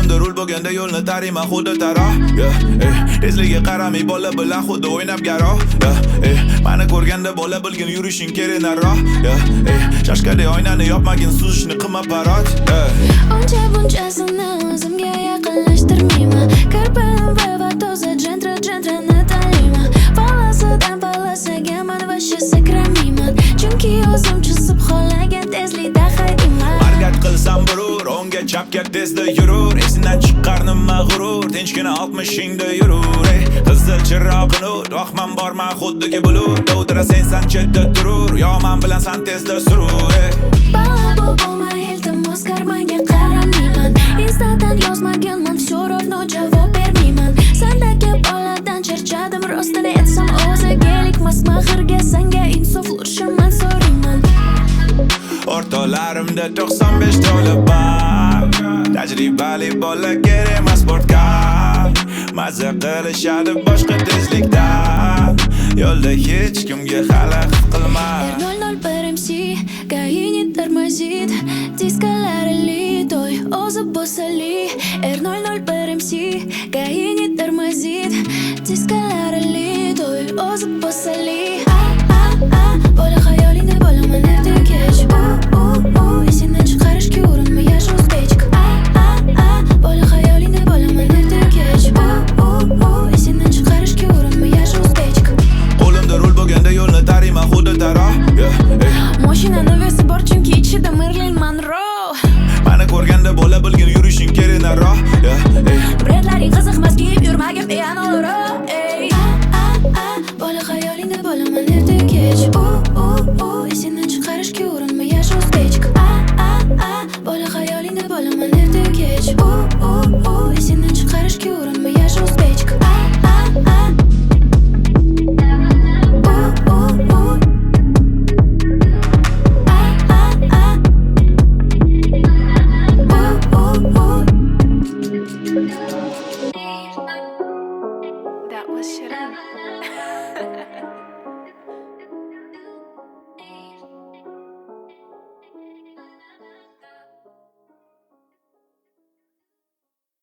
Qo'limda rul bo'lganda yo'lni tarayman xuddi taroh. Tezligiga qaramay bola bilan xuddi o'ynab garoh. Mani ko'rganda bola bilgin yurishing kerak narroh. Shashkadek oynani yopmagin, suzishni qilma parod. Uncha bunchasini o'zimga yaqinlashtirmayman. Kirpim va toza jentra-jentrani tanlayman. Palasidan palasaga man vashi sakramayman. Chunki o'zim chizib xohlagan tezlikda haydayman. Harakat qilsam burur, o'ngga chapga tezda yurur. Esidan chiqqar nima g'urur, tinchgina 60ingda yurur. Qizil chirog'in o't, vaqtman borman xuddiki bulut. Dovdirasan san chetda turur, yo men bilan san tezda surur. Bala bo'lma iltimos karmanga qaramayman. Instadan yozmaganman, всё равно javob bermayman. Sendagi boladan charchadim, rostini aytsam o'zigalikmas mahrga senga insof urishaman so'rayman. O'rtalarimda 95 to'la bor. Tajribali bola kerak emas sportga. Mazza qilishadi boshqa tezlikda. Yo'lda hech kimga xalaqit qilma. R001 MC gai не тормозит. Дискалari литой, o'zi bosali. R001 MC gai не тормозит. Дискалari litoy, o'zi bosali. Bola xayolingda bo'laman ertaga kech. Esimdan chiqarishga urinma, я же узбечка. Bola xayolingda bo'laman ertaga kech. Esimdan chiqarishga urinma, я же узбечка. Qo'limda rul bo'lganda yo'lni tarayman xuddi taroh. Mashinani vesi bor chunki ichida Marilyn Monroe. Mani ko'rganda bola bilgin yurishing kerak narroh.